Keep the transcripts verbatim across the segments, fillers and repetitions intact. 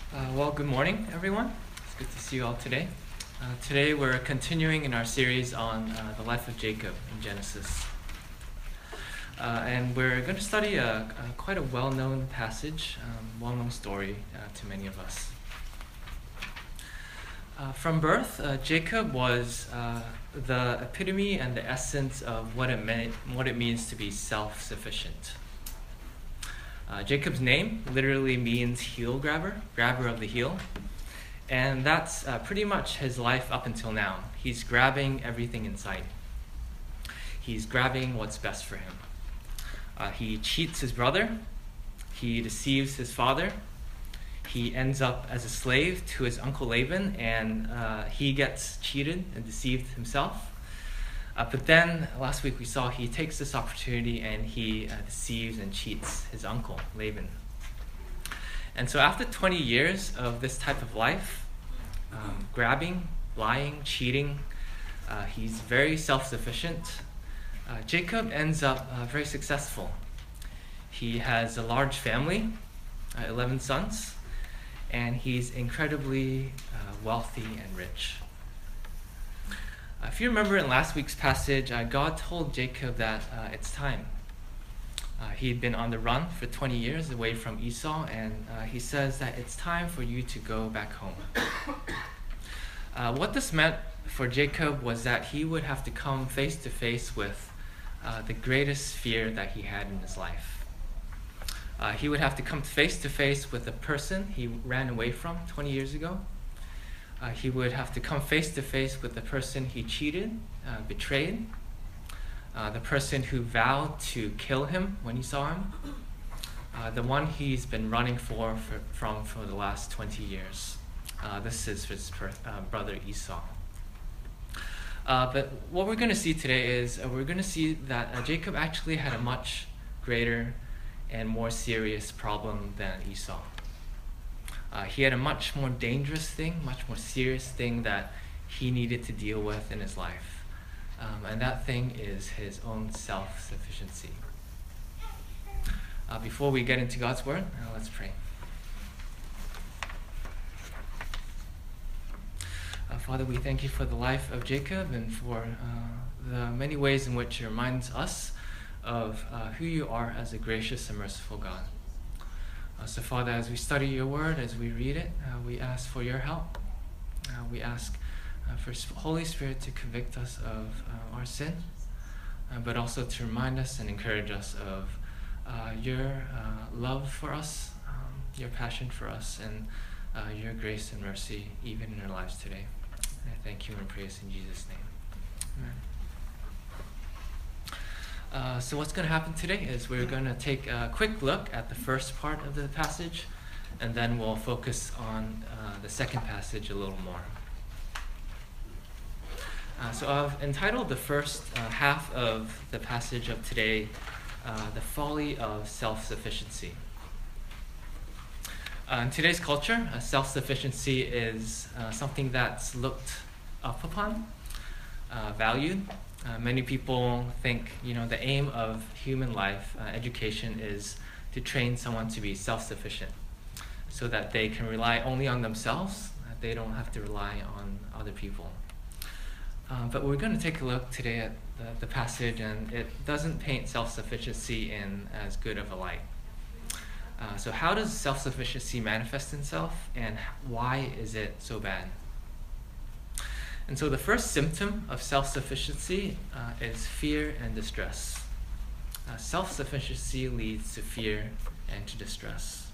Uh, well, good morning, everyone. It's good to see you all today. Uh, today we're continuing in our series on uh, the life of Jacob in Genesis. Uh, and we're going to study a, a quite a well-known passage, um, well-known story uh, to many of us. Uh, from birth, uh, Jacob was uh, the epitome and the essence of what it meant, what it means to be self-sufficient. Uh, Jacob's name literally means heel grabber, grabber of the heel. And that's uh, pretty much his life up until now. He's grabbing everything in sight. He's grabbing what's best for him. Uh, he cheats his brother. He deceives his father. He ends up as a slave to his uncle Laban, and uh, he gets cheated and deceived himself. Uh, but then, last week we saw he takes this opportunity and he uh, deceives and cheats his uncle, Laban. And so after twenty years of this type of life, um, grabbing, lying, cheating, uh, he's very self-sufficient. Uh, Jacob ends up uh, very successful. He has a large family, uh, eleven sons, and he's incredibly uh, wealthy and rich. Uh, if you remember in last week's passage, uh, God told Jacob that uh, it's time. Uh, he'd been on the run for twenty years away from Esau, and uh, he says that it's time for you to go back home. Uh, what this meant for Jacob was that he would have to come face to face with uh, the greatest fear that he had in his life. Uh, he would have to come face to face with the person he ran away from twenty years ago. Uh, he would have to come face to face with the person he cheated, uh, betrayed, uh, the person who vowed to kill him when he saw him, uh, the one he's been running for, for from for the last twenty years. Uh, this is his per, uh, brother Esau. Uh, but what we're going to see today is uh, we're going to see that uh, Jacob actually had a much greater and more serious problem than Esau. Uh, he had a much more dangerous thing, much more serious thing that he needed to deal with in his life. Um, and that thing is his own self-sufficiency. Uh, before we get into God's word, uh, let's pray. Uh, Father, we thank you for the life of Jacob and for uh, the many ways in which it reminds us of uh, who you are as a gracious and merciful God. Uh, so, Father, as we study your word, as we read it, uh, we ask for your help. Uh, we ask uh, for Holy Spirit to convict us of uh, our sin, uh, but also to remind us and encourage us of uh, your uh, love for us, um, your passion for us, and uh, your grace and mercy even in our lives today. And I thank you and praise in Jesus' name. Amen. Uh, so what's going to happen today is we're going to take a quick look at the first part of the passage, and then we'll focus on uh, the second passage a little more. Uh, so I've entitled the first uh, half of the passage of today, uh, The Folly of Self-Sufficiency. Uh, in today's culture, uh, self-sufficiency is uh, something that's looked up upon, uh, valued. Uh, many people think, you know, the aim of human life, uh, education, is to train someone to be self-sufficient so that they can rely only on themselves. Uh, they don't have to rely on other people. Uh, but we're going to take a look today at the, the passage, and it doesn't paint self-sufficiency in as good of a light. Uh, so how does self-sufficiency manifest itself, and why is it so bad? And so the first symptom of self-sufficiency uh, is fear and distress. Uh, self-sufficiency leads to fear and to distress.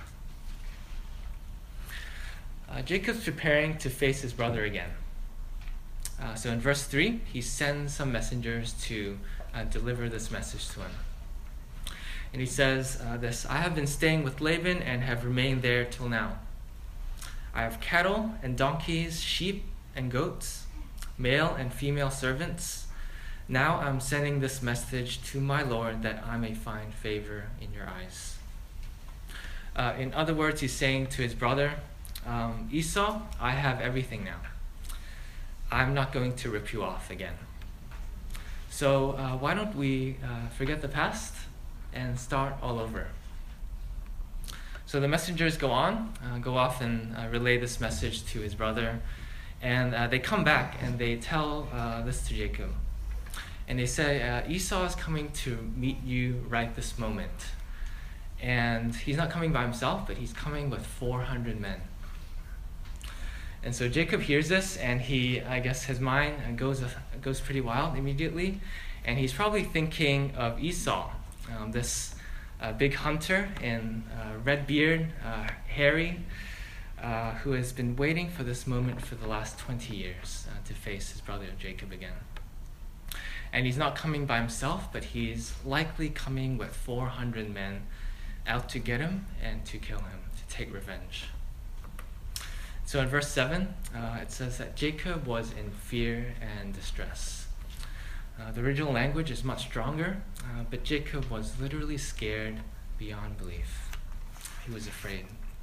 Uh, Jacob's preparing to face his brother again. Uh, so in verse three, he sends some messengers to uh, deliver this message to him. And he says uh, this, "I have been staying with Laban and have remained there till now. I have cattle and donkeys, sheep and goats, male and female servants. Now I'm sending this message to my Lord that I may find favor in your eyes." Uh, in other words, he's saying to his brother, um, Esau, I have everything now. I'm not going to rip you off again. So uh, why don't we uh, forget the past and start all over? So the messengers go on, uh, go off and uh, relay this message to his brother. And uh, they come back and they tell uh, this to Jacob. And they say, uh, Esau is coming to meet you right this moment. And he's not coming by himself, but he's coming with four hundred men. And so Jacob hears this, and he, I guess his mind goes, goes pretty wild immediately. And he's probably thinking of Esau, um, this uh, big hunter in uh, red beard, uh, hairy, uh, who has been waiting for this moment for the last twenty years uh, to face his brother Jacob again. And he's not coming by himself, but he's likely coming with four hundred men out to get him and to kill him, to take revenge. So in verse seven, uh, it says that Jacob was in fear and distress. Uh, the original language is much stronger, uh, but Jacob was literally scared beyond belief. He was afraid.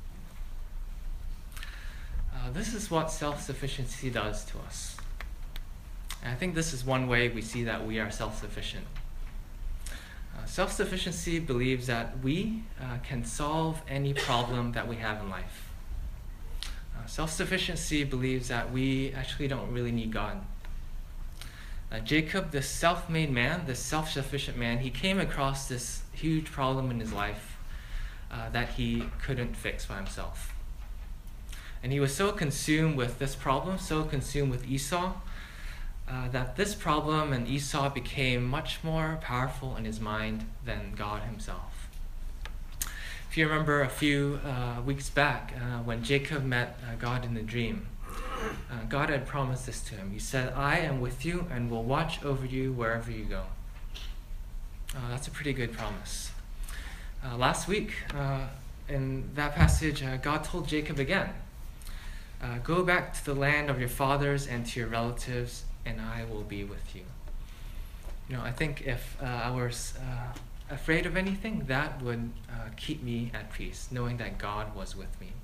Uh, this is what self-sufficiency does to us. And I think this is one way we see that we are self-sufficient. Uh, self-sufficiency believes that we uh, can solve any problem that we have in life. Uh, self-sufficiency believes that we actually don't really need God. Uh, Jacob, this self-made man, this self-sufficient man, he came across this huge problem in his life uh, that he couldn't fix by himself. And he was so consumed with this problem, so consumed with Esau, uh, that this problem and Esau became much more powerful in his mind than God himself. If you remember a few uh, weeks back, uh, when Jacob met uh, God in the dream, uh, God had promised this to him. He said, I am with you and will watch over you wherever you go. Uh, that's a pretty good promise. Uh, last week, uh, in that passage, uh, God told Jacob again, Uh, go back to the land of your fathers and to your relatives, and I will be with you. You know, I think if uh, I was uh, afraid of anything, that would uh, keep me at peace, knowing that God was with me.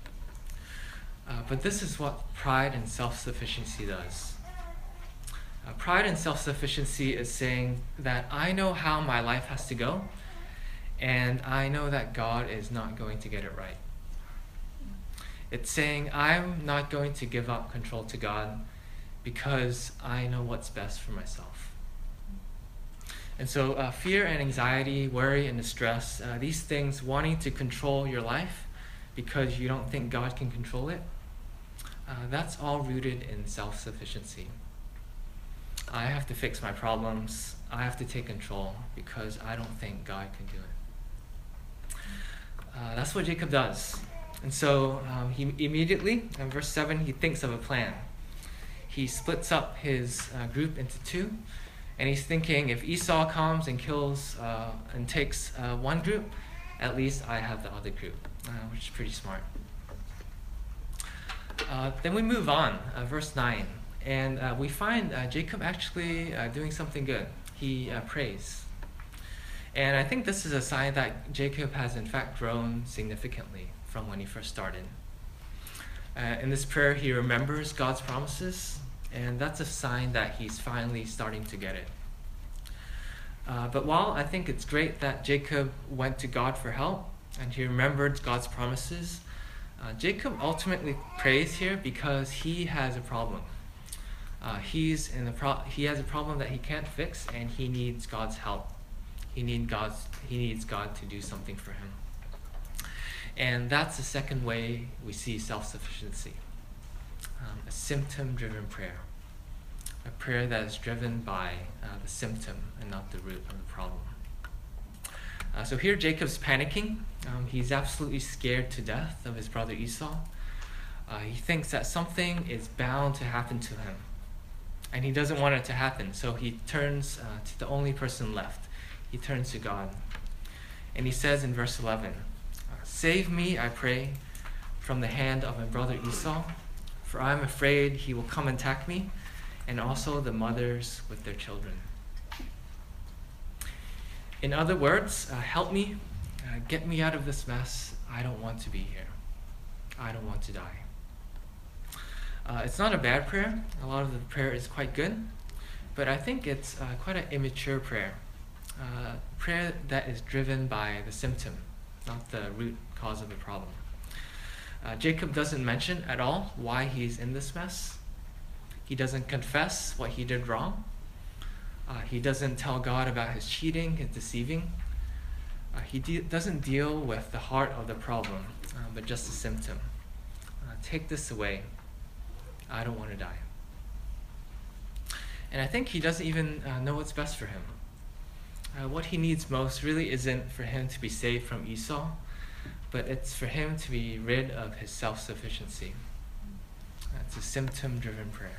Uh, but this is what pride and self-sufficiency does. Uh, pride and self-sufficiency is saying that I know how my life has to go, and I know that God is not going to get it right. It's saying I'm not going to give up control to God because I know what's best for myself. And so uh, fear and anxiety, worry and distress, uh, these things, wanting to control your life because you don't think God can control it, uh, that's all rooted in self-sufficiency. I have to fix my problems. I have to take control because I don't think God can do it. Uh, that's what Jacob does. And so um, he immediately, in verse seven, he thinks of a plan. He splits up his uh, group into two, and he's thinking, if Esau comes and kills uh, and takes uh, one group, at least I have the other group, uh, which is pretty smart. Uh, then we move on, uh, verse nine, and uh, we find uh, Jacob actually uh, doing something good. He uh, prays. And I think this is a sign that Jacob has in fact grown significantly from when he first started. Uh, in this prayer, he remembers God's promises, and that's a sign that he's finally starting to get it. Uh, but while I think it's great that Jacob went to God for help, and he remembered God's promises, uh, Jacob ultimately prays here because he has a problem. Uh, he's in a pro- he has a problem that he can't fix, and he needs God's help. He, need God's, he needs God to do something for him. And that's the second way we see self-sufficiency. Um, a symptom-driven prayer. A prayer that is driven by uh, the symptom and not the root of the problem. Uh, so here Jacob's panicking. Um, he's absolutely scared to death of his brother Esau. Uh, he thinks that something is bound to happen to him. And he doesn't want it to happen. So he turns uh, to the only person left. He turns to God. And he says in verse eleven, save me, I pray, from the hand of my brother Esau, for I am afraid he will come and attack me, and also the mothers with their children. In other words, uh, help me, uh, get me out of this mess. I don't want to be here. I don't want to die. Uh, it's not a bad prayer. A lot of the prayer is quite good, but I think it's uh, quite an immature prayer. Uh, prayer that is driven by the symptom, not the root cause of the problem. Uh, Jacob doesn't mention at all why he's in this mess. He doesn't confess what he did wrong. Uh, he doesn't tell God about his cheating, his deceiving. Uh, he de- doesn't deal with the heart of the problem, uh, but just a symptom. Uh, take this away. I don't want to die. And I think he doesn't even uh, know what's best for him. Uh, what he needs most really isn't for him to be saved from Esau, but it's for him to be rid of his self-sufficiency. Uh, it's a symptom-driven prayer.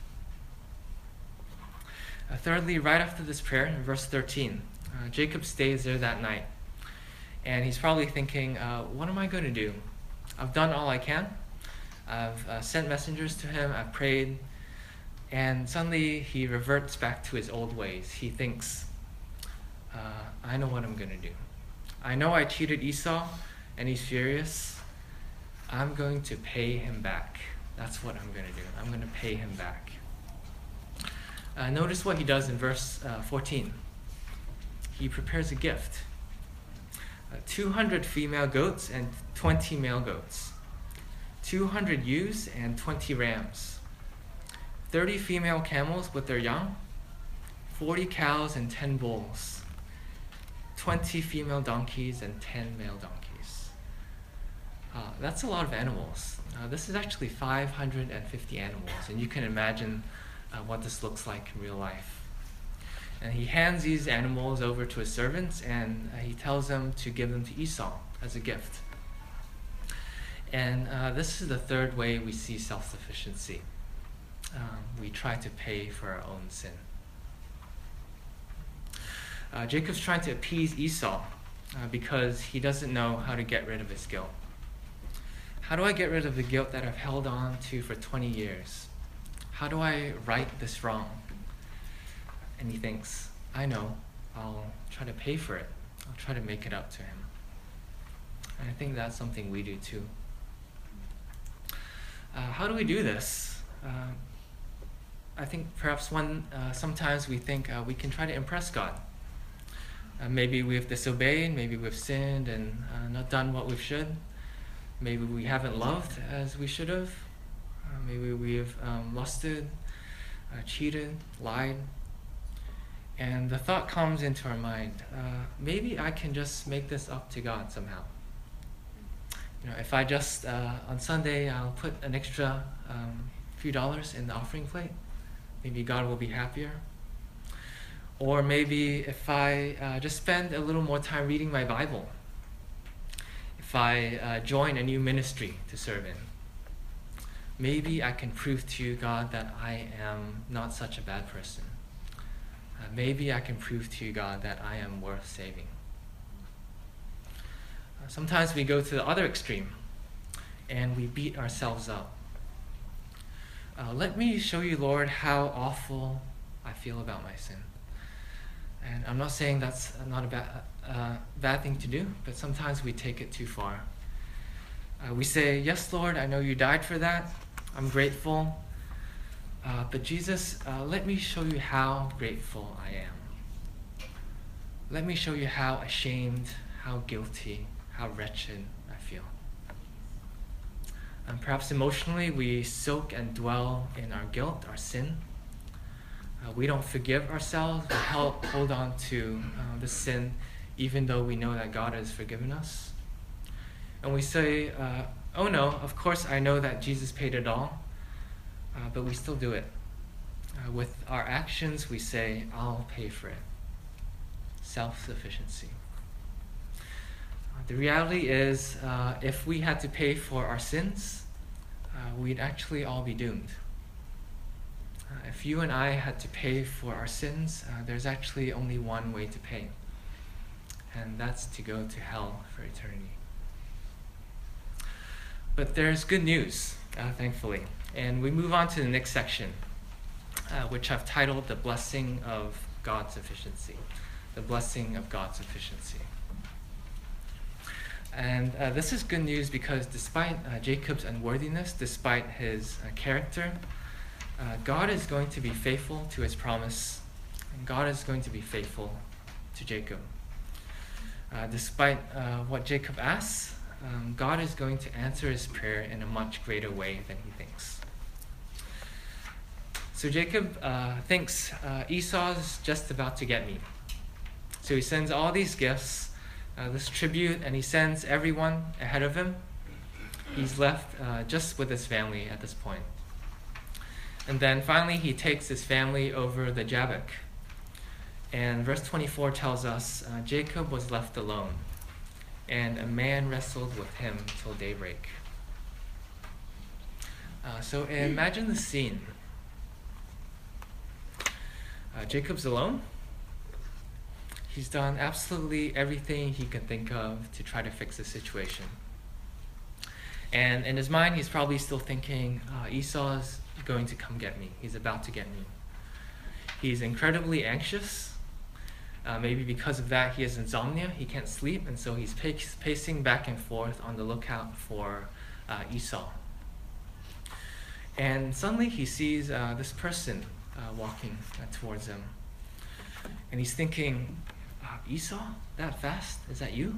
Uh, thirdly, right after this prayer, in verse thirteen, uh, Jacob stays there that night. And he's probably thinking, uh, what am I going to do? I've done all I can. I've uh, sent messengers to him. I've prayed. And suddenly he reverts back to his old ways. He thinks, uh, I know what I'm going to do. I know I cheated Esau, and he's furious. I'm going to pay him back. That's what I'm going to do. I'm going to pay him back. Uh, notice what he does in verse uh, fourteen. He prepares a gift. Uh, two hundred female goats and twenty male goats. two hundred ewes and twenty rams. thirty female camels with their young. forty cows and ten bulls. twenty female donkeys and ten male donkeys. Uh, that's a lot of animals. Uh, this is actually five hundred fifty animals, and you can imagine uh, what this looks like in real life. And he hands these animals over to his servants, and uh, he tells them to give them to Esau as a gift. And uh, this is the third way we see self-sufficiency. Um, we try to pay for our own sin. Uh, Jacob's trying to appease Esau uh, because he doesn't know how to get rid of his guilt. How do I get rid of the guilt that I've held on to for twenty years? How do I right this wrong? And he thinks, I know, I'll try to pay for it. I'll try to make it up to him. And I think that's something we do too. Uh, how do we do this? Uh, I think perhaps one, uh, sometimes we think uh, we can try to impress God. Uh, maybe we've disobeyed, maybe we've sinned and uh, not done what we should. Maybe we haven't loved as we should have. Uh, maybe we've um, lusted, uh, cheated, lied. And the thought comes into our mind, uh, maybe I can just make this up to God somehow. You know, if I just, uh, on Sunday, I'll put an extra um, few dollars in the offering plate, maybe God will be happier. Or maybe if I uh, just spend a little more time reading my Bible, if I uh, join a new ministry to serve in, maybe I can prove to you, God, that I am not such a bad person. Uh, maybe I can prove to you, God, that I am worth saving. Uh, sometimes we go to the other extreme and we beat ourselves up. Uh, let me show you, Lord, how awful I feel about my sin. And I'm not saying that's not a bad, uh, bad thing to do, but sometimes we take it too far. Uh, we say, yes, Lord, I know you died for that. I'm grateful. Uh, but Jesus, uh, let me show you how grateful I am. Let me show you how ashamed, how guilty, how wretched I feel. And perhaps emotionally we soak and dwell in our guilt, our sin. Uh, we don't forgive ourselves. We help, hold on to uh, the sin even though we know that God has forgiven us. And we say, uh, oh no, of course I know that Jesus paid it all. Uh, but we still do it. Uh, with our actions, we say, I'll pay for it. Self-sufficiency. Uh, the reality is, uh, if we had to pay for our sins, uh, we'd actually all be doomed. Uh, if you and I had to pay for our sins, uh, there's actually only one way to pay. And that's to go to hell for eternity. But there's good news, uh, thankfully. And we move on to the next section, uh, which I've titled The Blessing of God's Sufficiency. The Blessing of God's Sufficiency. And uh, this is good news because despite uh, Jacob's unworthiness, despite his uh, character, uh, God is going to be faithful to his promise, and God is going to be faithful to Jacob. Uh, despite uh, what Jacob asks, um, God is going to answer his prayer in a much greater way than he thinks. So Jacob uh, thinks uh, Esau's just about to get me. So he sends all these gifts, uh, this tribute, and he sends everyone ahead of him. He's left uh, just with his family at this point. And then finally he takes his family over the Jabbok. And verse twenty-four tells us uh, Jacob was left alone, and a man wrestled with him till daybreak. Uh, so imagine the scene. Uh, Jacob's alone. He's done absolutely everything he can think of to try to fix the situation. And in his mind, he's probably still thinking, uh, Esau's going to come get me. He's about to get me. He's incredibly anxious. Uh, maybe because of that, he has insomnia. He can't sleep, and so he's pac- pacing back and forth on the lookout for uh, Esau. And suddenly he sees uh, this person uh, walking uh, towards him. And he's thinking, uh, Esau? That fast? Is that you?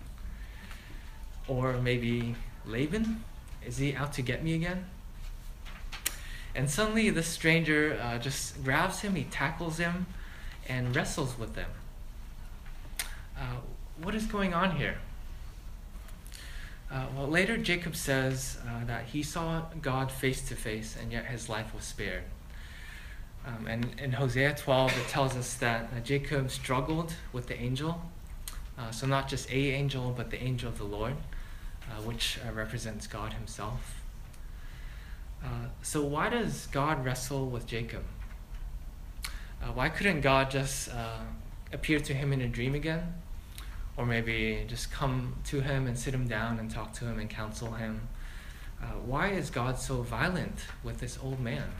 Or maybe Laban? Is he out to get me again? And suddenly this stranger uh, just grabs him, he tackles him, and wrestles with them. Uh, what is going on here? Uh, well, later Jacob says uh, that he saw God face to face, and yet his life was spared. Um, and in Hosea twelve, it tells us that uh, Jacob struggled with the angel. Uh, so not just a angel, but the angel of the Lord, uh, which uh, represents God himself. Uh, so why does God wrestle with Jacob? Uh, why couldn't God just uh, appear to him in a dream again? Or maybe just come to him and sit him down and talk to him and counsel him? Uh, why is God so violent with this old man?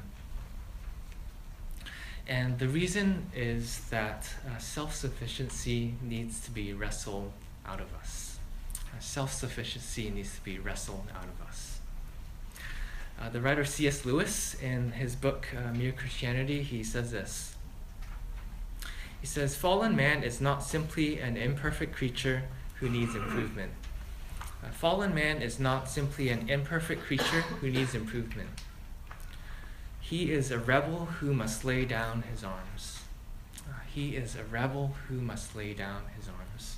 And the reason is that uh, self-sufficiency needs to be wrestled out of us. Uh, self-sufficiency needs to be wrestled out of us. Uh, the writer C S Lewis, in his book uh, Mere Christianity, he says this. He says, fallen man is not simply an imperfect creature who needs improvement. A fallen man is not simply an imperfect creature who needs improvement. He is a rebel who must lay down his arms. Uh, he is a rebel who must lay down his arms.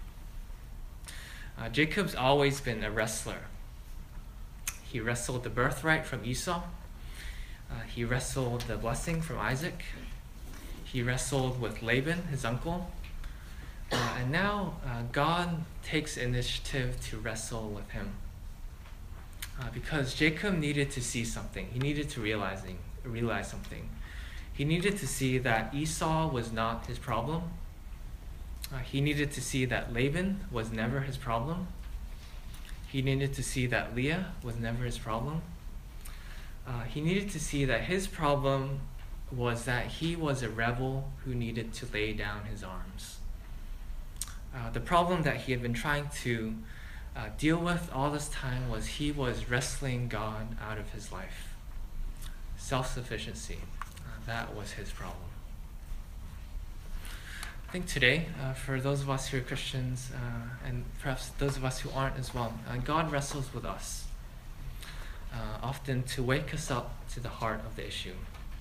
Uh, Jacob's always been a wrestler. He wrestled the birthright from Esau. Uh, he wrestled the blessing from Isaac. He wrestled with Laban, his uncle. Uh, and now uh, God takes initiative to wrestle with him. Uh, because Jacob needed to see something. He needed to realizing, realize something. He needed to see that Esau was not his problem. Uh, he needed to see that Laban was never his problem. He needed to see that Leah was never his problem. Uh, he needed to see that his problem was that he was a rebel who needed to lay down his arms. Uh, the problem that he had been trying to uh, deal with all this time was he was wrestling God out of his life. Self-sufficiency, uh, that was his problem. I think today, uh, for those of us who are Christians, uh, and perhaps those of us who aren't as well, uh, God wrestles with us, uh, often to wake us up to the heart of the issue.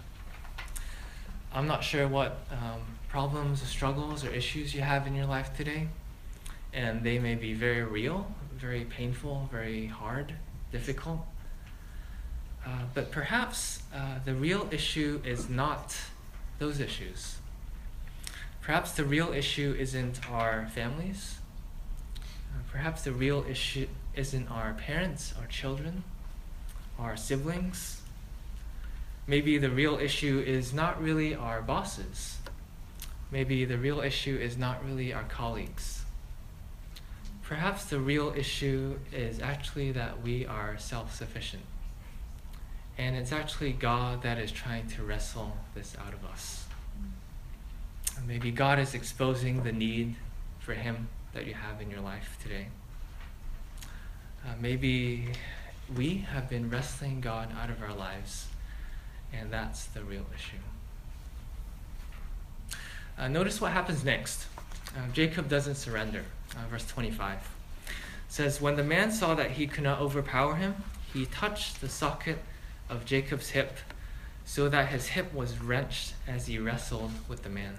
I'm not sure what um, problems or struggles or issues you have in your life today, and they may be very real, very painful, very hard, difficult. Uh, but perhaps uh, the real issue is not those issues. Perhaps the real issue isn't our families. Uh, perhaps the real issue isn't our parents, our children, our siblings. Maybe the real issue is not really our bosses. Maybe the real issue is not really our colleagues. Perhaps the real issue is actually that we are self-sufficient. And it's actually God that is trying to wrestle this out of us. And maybe God is exposing the need for Him that you have in your life today. Uh, maybe we have been wrestling God out of our lives, and that's the real issue. Uh, notice what happens next. Uh, Jacob doesn't surrender. Uh, verse twenty-five says, "When the man saw that he could not overpower him, he touched the socket of Jacob's hip, so that his hip was wrenched as he wrestled with the man."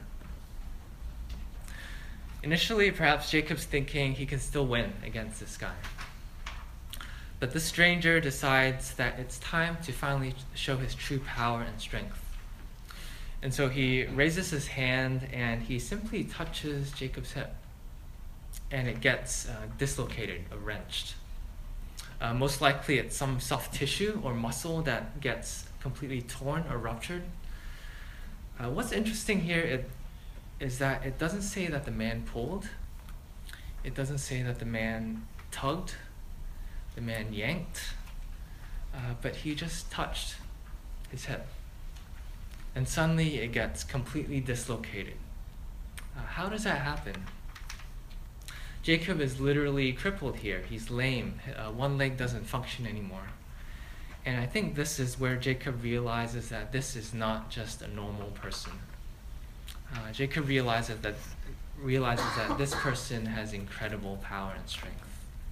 Initially, perhaps Jacob's thinking he can still win against this guy. But this stranger decides that it's time to finally show his true power and strength. And so he raises his hand and he simply touches Jacob's hip. And it gets uh, dislocated or wrenched. Uh, most likely it's some soft tissue or muscle that gets completely torn or ruptured. Uh, what's interesting here it, is that it doesn't say that the man pulled. It doesn't say that the man tugged, the man yanked, uh, but he just touched his hip. And suddenly it gets completely dislocated. Uh, how does that happen? Jacob is literally crippled here. He's lame. Uh, one leg doesn't function anymore. And I think this is where Jacob realizes that this is not just a normal person. Uh, Jacob realizes that realizes that this person has incredible power and strength.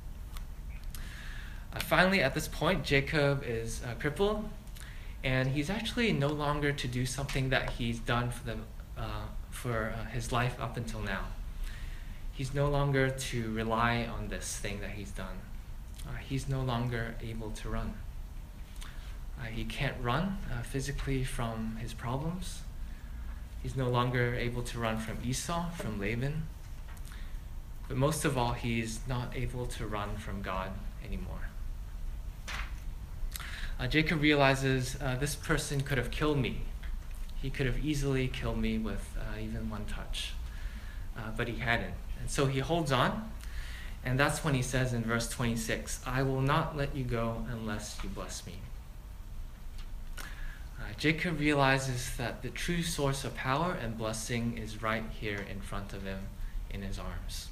Uh, finally, at this point, Jacob is uh, crippled, and he's actually no longer to do something that he's done for the uh, for uh, his life up until now. He's no longer to rely on this thing that he's done. Uh, he's no longer able to run. Uh, he can't run uh, physically from his problems. He's no longer able to run from Esau, from Laban. But most of all, he's not able to run from God anymore. Uh, Jacob realizes uh, this person could have killed me. He could have easily killed me with uh, even one touch. Uh, but he hadn't. And so he holds on. And that's when he says in verse twenty-six, "I will not let you go unless you bless me." Uh, Jacob realizes that the true source of power and blessing is right here in front of him in his arms.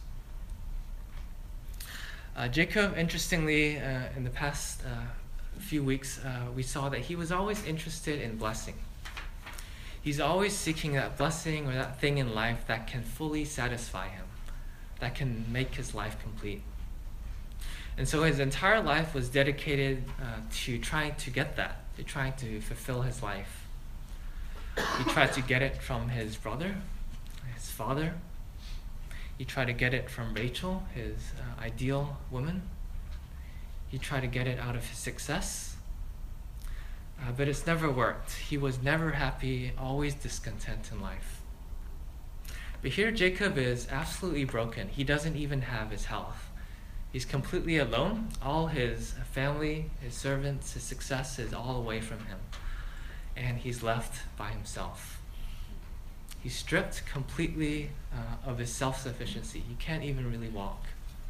Uh, Jacob, interestingly, uh, in the past uh, few weeks, uh, we saw that he was always interested in blessing. He's always seeking that blessing or that thing in life that can fully satisfy him, that can make his life complete. And so his entire life was dedicated uh, to trying to get that, to trying to fulfill his life. He tried to get it from his brother, his father. He tried to get it from Rachel, his uh, ideal woman. He tried to get it out of his success. Uh, but it's never worked. He was never happy, always discontent in life. But here Jacob is absolutely broken. He doesn't even have his health. He's completely alone. All his family, his servants, his success is all away from him. And he's left by himself. He's stripped completely uh, of his self-sufficiency. He can't even really walk.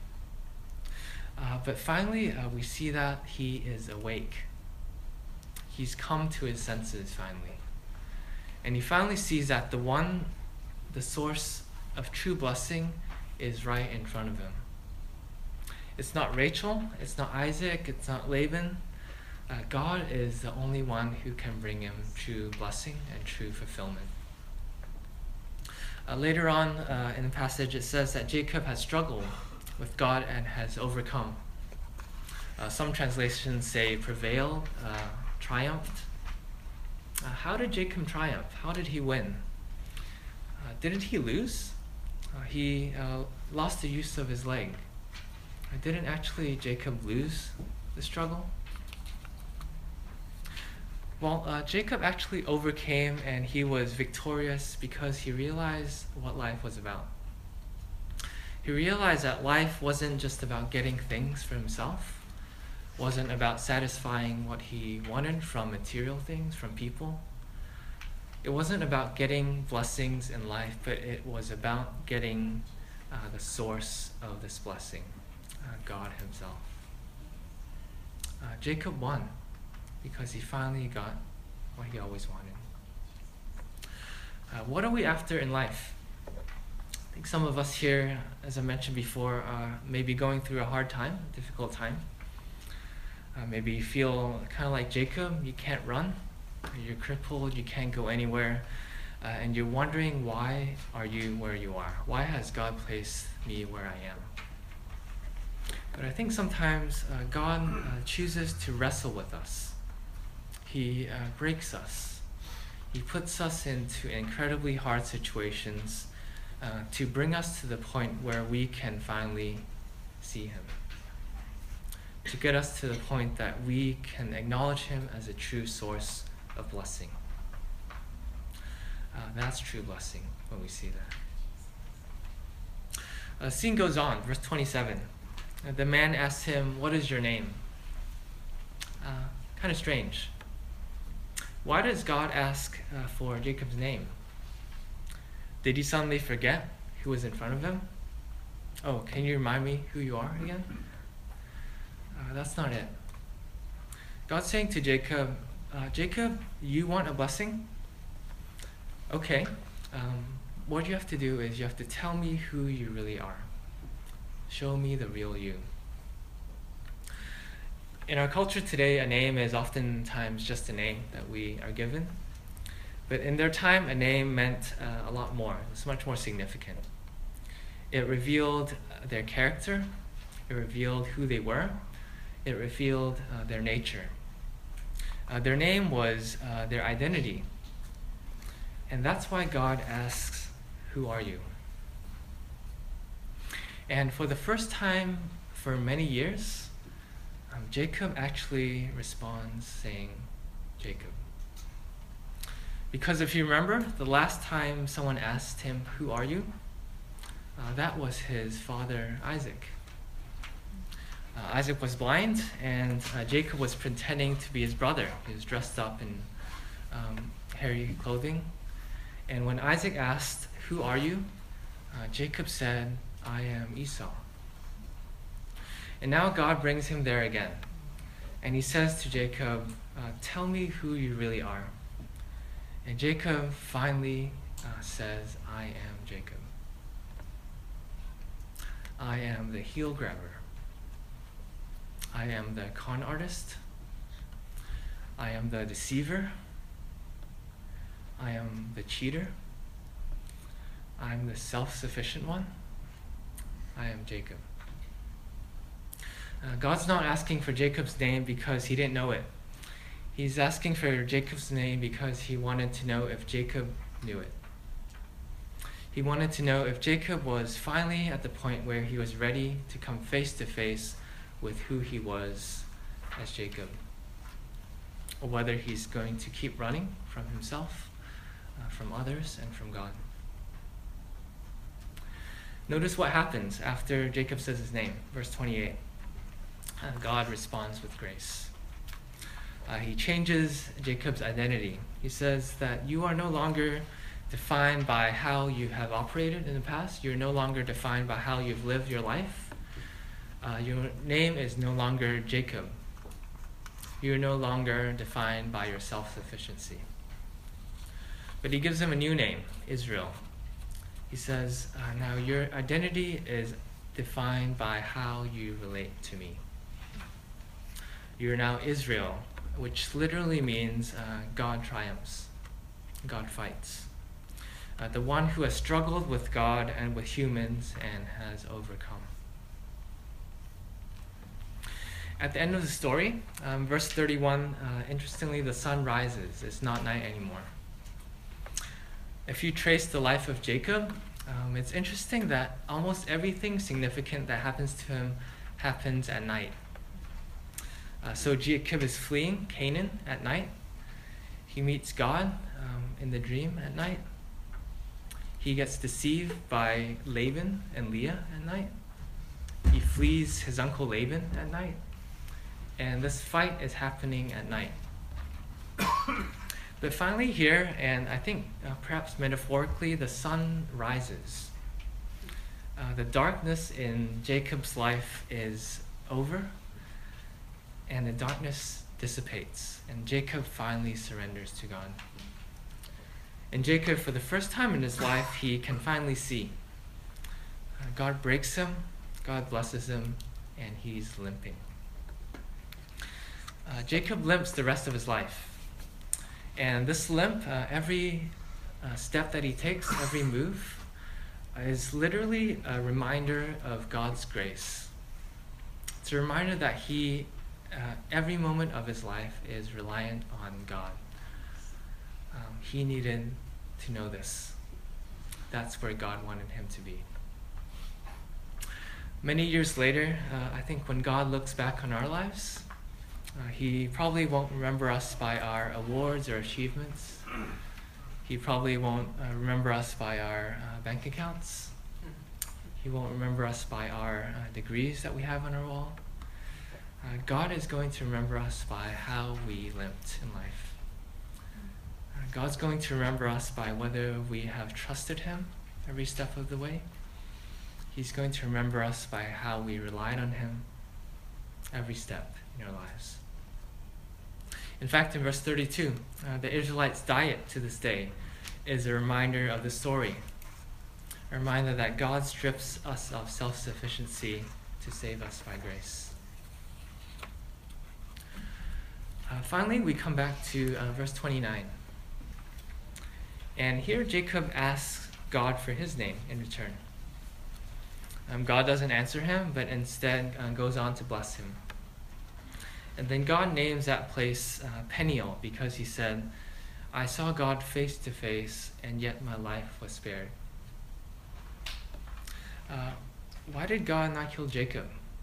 Uh, but finally, uh, we see that he is awake. He's come to his senses finally. And he finally sees that the one, the source of true blessing is right in front of him. It's not Rachel, it's not Isaac, it's not Laban. Uh, God is the only one who can bring him true blessing and true fulfillment. Uh, later on uh, in the passage, it says that Jacob has struggled with God and has overcome. Uh, some translations say prevailed, uh, triumphed. Uh, how did Jacob triumph? How did he win? Uh, didn't he lose? Uh, he uh, lost the use of his leg. Didn't actually Jacob lose the struggle? Well, uh, Jacob actually overcame and he was victorious because he realized what life was about. He realized that life wasn't just about getting things for himself, wasn't about satisfying what he wanted from material things, from people. It wasn't about getting blessings in life, but it was about getting uh, the source of this blessing. Uh, God himself. Uh, Jacob won because he finally got what he always wanted. Uh, what are we after in life? I think some of us here, as I mentioned before, are maybe going through a hard time, a difficult time. Uh, maybe you feel kind of like Jacob, you can't run, you're crippled, you can't go anywhere. uh, and you're wondering, why are you where you are? Why has God placed me where I am? But I think sometimes uh, God uh, chooses to wrestle with us. He uh, breaks us. He puts us into incredibly hard situations uh, to bring us to the point where we can finally see Him. To get us to the point that we can acknowledge Him as a true source of blessing. Uh, that's true blessing when we see that. The scene goes on, verse twenty-seven. Uh, the man asks him, "What is your name?" Uh, kind of strange. Why does God ask uh, for Jacob's name? Did he suddenly forget who was in front of him? Oh, can you remind me who you are again? Uh, that's not it. God's saying to Jacob, uh, Jacob, you want a blessing? Okay. Um, what you have to do is you have to tell me who you really are. Show me the real you. In our culture today, a name is oftentimes just a name that we are given. But in their time, a name meant uh, a lot more. It was much more significant. It revealed uh, their character. It revealed who they were. It revealed uh, their nature. Uh, their name was uh, their identity. And that's why God asks, "Who are you?" And for the first time for many years, um, Jacob actually responds saying, "Jacob." Because if you remember, the last time someone asked him, "Who are you?" Uh, that was his father, Isaac. Uh, Isaac was blind, and uh, Jacob was pretending to be his brother. He was dressed up in um, hairy clothing. And when Isaac asked, "Who are you?" Uh, Jacob said, "I am Esau." And now God brings him there again. And he says to Jacob, uh, "Tell me who you really are." And Jacob finally uh, says, "I am Jacob. I am the heel grabber. I am the con artist. I am the deceiver. I am the cheater. I am the self-sufficient one. I am Jacob." Uh, God's not asking for Jacob's name because he didn't know it. He's asking for Jacob's name because he wanted to know if Jacob knew it. He wanted to know if Jacob was finally at the point where he was ready to come face to face with who he was as Jacob, or whether he's going to keep running from himself, uh, from others, and from God. Notice what happens after Jacob says his name. Verse twenty-eight. Uh, God responds with grace. Uh, he changes Jacob's identity. He says that you are no longer defined by how you have operated in the past. You're no longer defined by how you've lived your life. Uh, your name is no longer Jacob. You're no longer defined by your self-sufficiency. But he gives him a new name, Israel. He says, uh, now your identity is defined by how you relate to me. You're now Israel, which literally means uh, God triumphs, God fights. Uh, the one who has struggled with God and with humans and has overcome. At the end of the story, um, verse thirty-one, uh, interestingly, the sun rises. It's not night anymore. If you trace the life of Jacob, um, it's interesting that almost everything significant that happens to him happens at night. Uh, so Jacob is fleeing Canaan at night. He meets God um, in the dream at night. He gets deceived by Laban and Leah at night. He flees his uncle Laban at night. And this fight is happening at night. But finally here, and I think uh, perhaps metaphorically, the sun rises. Uh, the darkness in Jacob's life is over, and the darkness dissipates, and Jacob finally surrenders to God. And Jacob, for the first time in his life, he can finally see. Uh, God breaks him, God blesses him, and he's limping. Uh, Jacob limps the rest of his life. And this limp, uh, every uh, step that he takes, every move, is literally a reminder of God's grace. It's a reminder that he, uh, every moment of his life, is reliant on God. Um, he needed to know this. That's where God wanted him to be. Many years later, uh, I think when God looks back on our lives, uh, he probably won't remember us by our awards or achievements. He probably won't uh, remember us by our uh, bank accounts. He won't remember us by our uh, degrees that we have on our wall. Uh, God is going to remember us by how we limped in life. Uh, God's going to remember us by whether we have trusted him every step of the way. He's going to remember us by how we relied on him every step in our lives. In fact, in verse thirty-two, uh, the Israelites' diet to this day is a reminder of the story, a reminder that God strips us of self-sufficiency to save us by grace. Uh, finally, we come back to uh, verse twenty-nine. And here Jacob asks God for his name in return. Um, God doesn't answer him, but instead uh, goes on to bless him. And then God names that place uh, Peniel, because he said, I saw God face to face, and yet my life was spared. Uh, why did God not kill Jacob?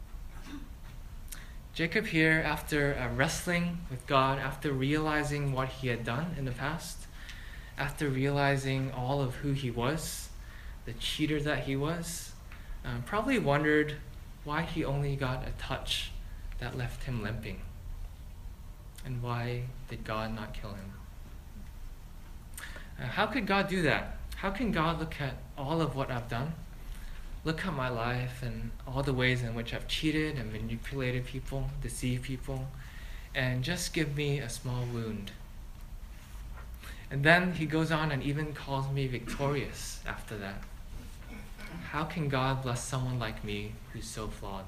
Jacob here, after uh, wrestling with God, after realizing what he had done in the past, after realizing all of who he was, the cheater that he was, um, probably wondered why he only got a touch that left him limping. And why did God not kill him? Uh, how could God do that? How can God look at all of what I've done, look at my life and all the ways in which I've cheated and manipulated people, deceived people, and just give me a small wound? And then he goes on and even calls me victorious after that. How can God bless someone like me who's so flawed?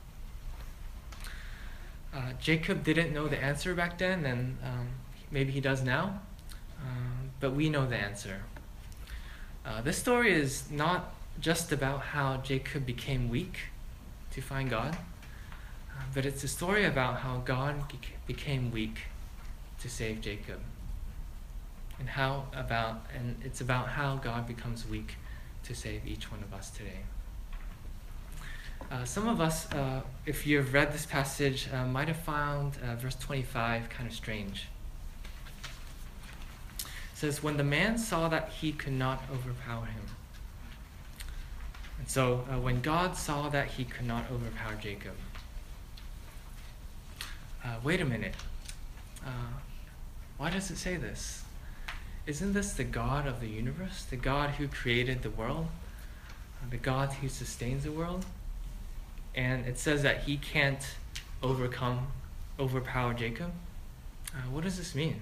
Uh, Jacob didn't know the answer back then, and um, maybe he does now, um, but we know the answer. Uh, this story is not just about how Jacob became weak to find God, uh, but it's a story about how God became weak to save Jacob, and how about and it's about how God becomes weak to save each one of us today. Uh, some of us, uh, if you've read this passage, uh, might have found uh, verse twenty-five kind of strange. It says, when the man saw that he could not overpower him. And so, uh, when God saw that he could not overpower Jacob. Uh, wait a minute. Uh, why does it say this? Isn't this the God of the universe? The God who created the world? Uh, the God who sustains the world? And it says that he can't overcome, overpower Jacob. Uh, what does this mean?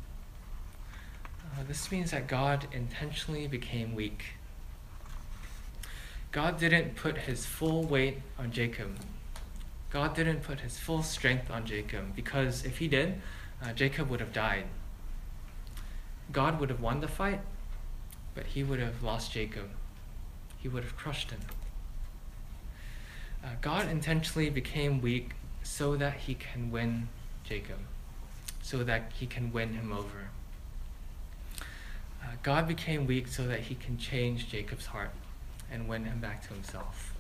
Uh, this means that God intentionally became weak. God didn't put his full weight on Jacob. God didn't put his full strength on Jacob, because if he did, uh, Jacob would have died. God would have won the fight, but he would have lost Jacob. He would have crushed him. Uh, God intentionally became weak so that he can win Jacob, so that he can win him over. Uh, God became weak so that he can change Jacob's heart and win him back to himself.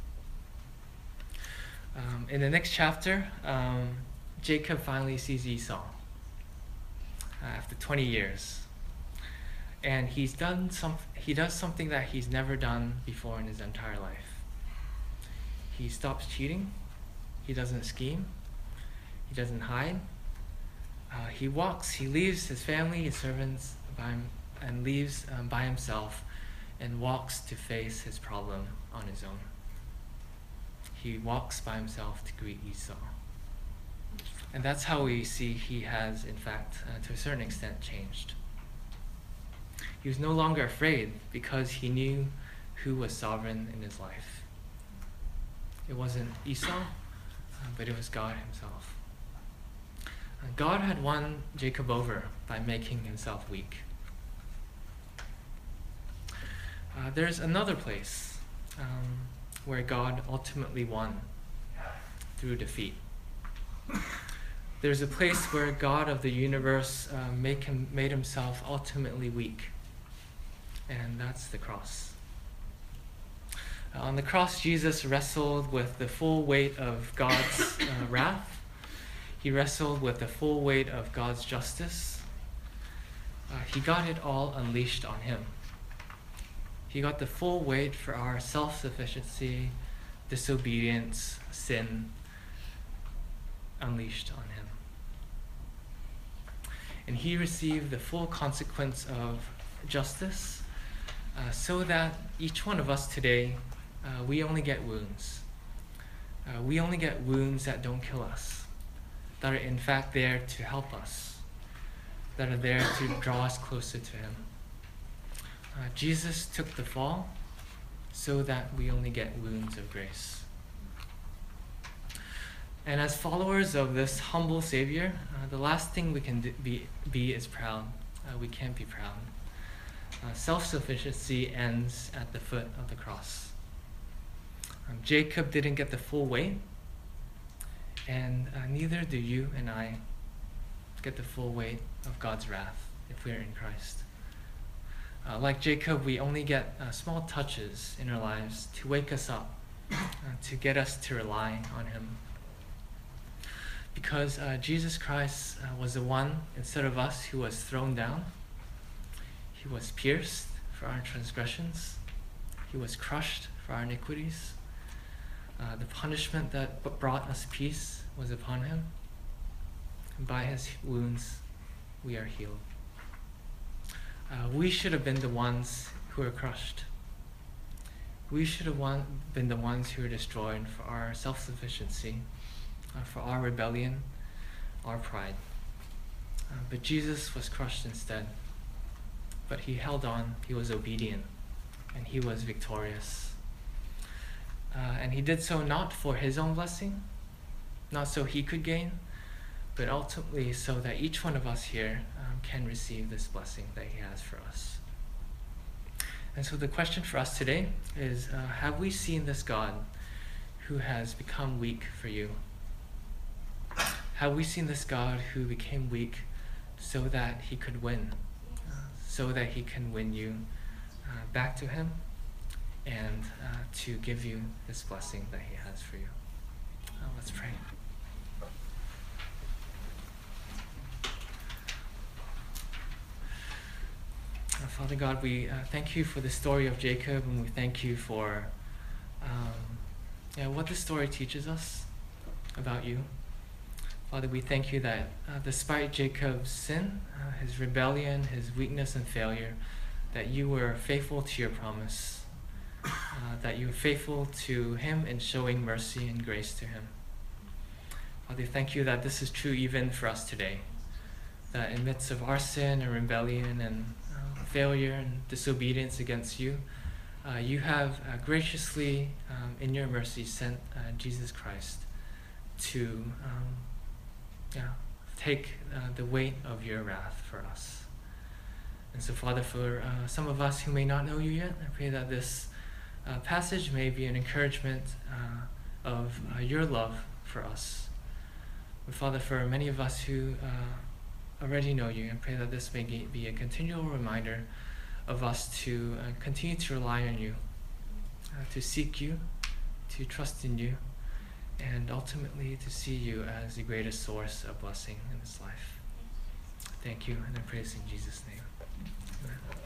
Um, in the next chapter, um, Jacob finally sees Esau uh, after twenty years. And he's done some, he does something that he's never done before in his entire life. He stops cheating. He doesn't scheme. He doesn't hide. Uh, he walks, he leaves his family, his servants, by him, and leaves um, by himself and walks to face his problem on his own. He walks by himself to greet Esau. And that's how we see he has, in fact, uh, to a certain extent, changed. He was no longer afraid because he knew who was sovereign in his life. It wasn't Esau, uh, but it was God himself. Uh, God had won Jacob over by making himself weak. Uh, there's another place um, where God ultimately won through defeat. There's a place where God of the universe uh, make him, made himself ultimately weak, and that's the cross. Uh, on the cross, Jesus wrestled with the full weight of God's uh, wrath. He wrestled with the full weight of God's justice. Uh, he got it all unleashed on him. He got the full weight for our self-sufficiency, disobedience, sin, unleashed on him. And he received the full consequence of justice, uh, so that each one of us today, uh, we only get wounds. Uh, we only get wounds that don't kill us, that are in fact there to help us, that are there to draw us closer to him. Uh, Jesus took the fall so that we only get wounds of grace. And as followers of this humble Savior, uh, the last thing we can do, be, be is proud. Uh, we can't be proud. Uh, self-sufficiency ends at the foot of the cross. Um, Jacob didn't get the full weight, and uh, neither do you and I get the full weight of God's wrath if we are in Christ. Uh, like Jacob, we only get uh, small touches in our lives to wake us up, uh, to get us to rely on him. Because uh, Jesus Christ uh, was the one, instead of us, who was thrown down. He was pierced for our transgressions. He was crushed for our iniquities. Uh, the punishment that brought us peace was upon him. And by his wounds, we are healed. Uh, we should have been the ones who were crushed. We should have one, been the ones who were destroyed for our self-sufficiency, uh, for our rebellion, our pride. Uh, but Jesus was crushed instead. But he held on, he was obedient, and he was victorious. Uh, and he did so not for his own blessing, not so he could gain, but ultimately so that each one of us here um, can receive this blessing that he has for us. And so the question for us today is, uh, have we seen this God who has become weak for you? Have we seen this God who became weak so that he could win, uh, so that he can win you uh, back to him and uh, to give you this blessing that he has for you? Uh, let's pray. Uh, Father God, we uh, thank you for the story of Jacob, and we thank you for um, yeah, what this story teaches us about you. Father, we thank you that uh, despite Jacob's sin, uh, his rebellion, his weakness and failure, that you were faithful to your promise, uh, that you were faithful to him in showing mercy and grace to him. Father, thank you that this is true even for us today, that in midst of our sin and rebellion and uh, failure and disobedience against you, uh, you have uh, graciously, um, in your mercy, sent uh, Jesus Christ to um, yeah, take uh, the weight of your wrath for us. And so, Father, for uh, some of us who may not know you yet, I pray that this uh, passage may be an encouragement uh, of uh, your love for us. But Father, for many of us who uh, already know you, I pray that this may be a continual reminder of us to uh, continue to rely on you, uh, to seek you, to trust in you, and ultimately to see you as the greatest source of blessing in this life. Thank you, and I praise in Jesus' name. Amen.